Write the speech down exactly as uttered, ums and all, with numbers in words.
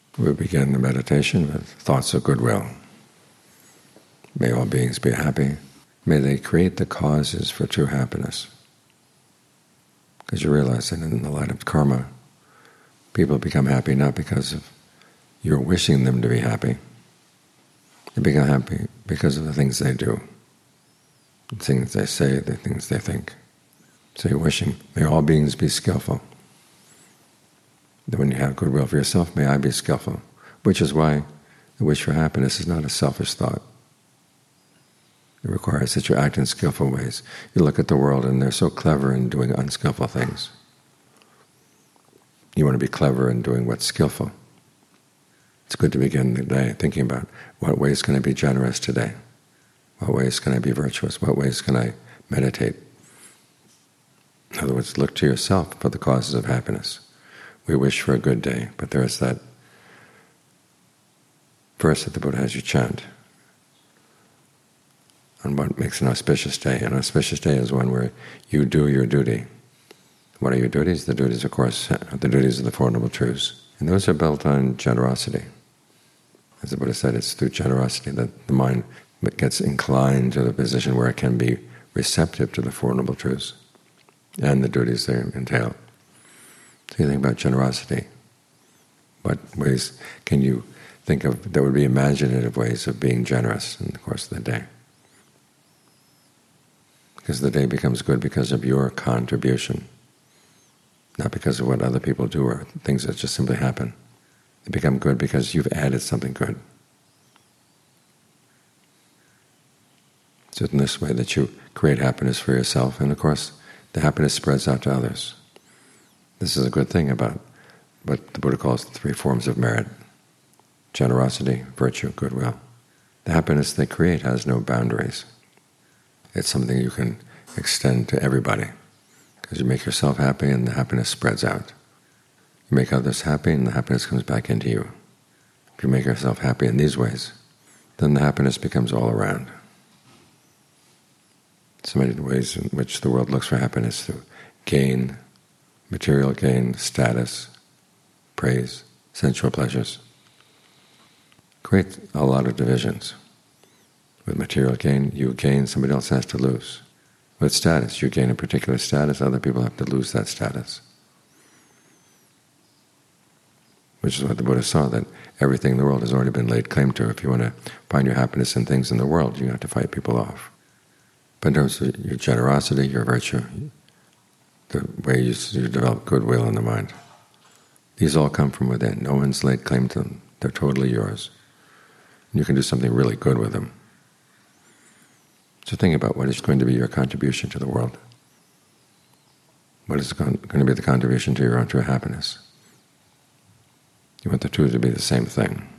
We begin the meditation with thoughts of goodwill. May all beings be happy. May they create the causes for true happiness. Because you realize that in the light of karma, people become happy not because of you're wishing them to be happy. They become happy because of the things they do, the things they say, the things they think. So you're wishing, may all beings be skillful. That when you have goodwill for yourself, may I be skillful. Which is why the wish for happiness is not a selfish thought. It requires that you act in skillful ways. You look at the world and they're so clever in doing unskillful things. You want to be clever in doing what's skillful. It's good to begin the day thinking about what ways can I be generous today? What ways can I be virtuous? What ways can I meditate? In other words, look to yourself for the causes of happiness. We wish for a good day, but there is that verse that the Buddha has you chant on what makes an auspicious day. An auspicious day is one where you do your duty. What are your duties? The duties, of course, are the duties of the Four Noble Truths. And those are built on generosity. As the Buddha said, it's through generosity that the mind gets inclined to the position where it can be receptive to the Four Noble Truths and the duties they entail. So you think about generosity. What ways can you think of that would be imaginative ways of being generous in the course of the day? Because the day becomes good because of your contribution, not because of what other people do or things that just simply happen. They become good because you've added something good. So in this way that you create happiness for yourself, and of course the happiness spreads out to others. This is a good thing about what the Buddha calls the three forms of merit: generosity, virtue, goodwill. The happiness they create has no boundaries. It's something you can extend to everybody, because you make yourself happy and the happiness spreads out. You make others happy and the happiness comes back into you. If you make yourself happy in these ways, then the happiness becomes all around. So many ways in which the world looks for happiness: through gain, material gain, status, praise, sensual pleasures. Create a lot of divisions. With material gain, you gain, somebody else has to lose. With status, you gain a particular status, other people have to lose that status. Which is what the Buddha saw, that everything in the world has already been laid claim to. If you want to find your happiness in things in the world, you have to fight people off. But in terms of your generosity, your virtue, the way you, you develop goodwill in the mind, these all come from within. No one's laid claim to them. They're totally yours. And you can do something really good with them. So think about what is going to be your contribution to the world. What is going to be the contribution to your own true happiness? You want the two to be the same thing.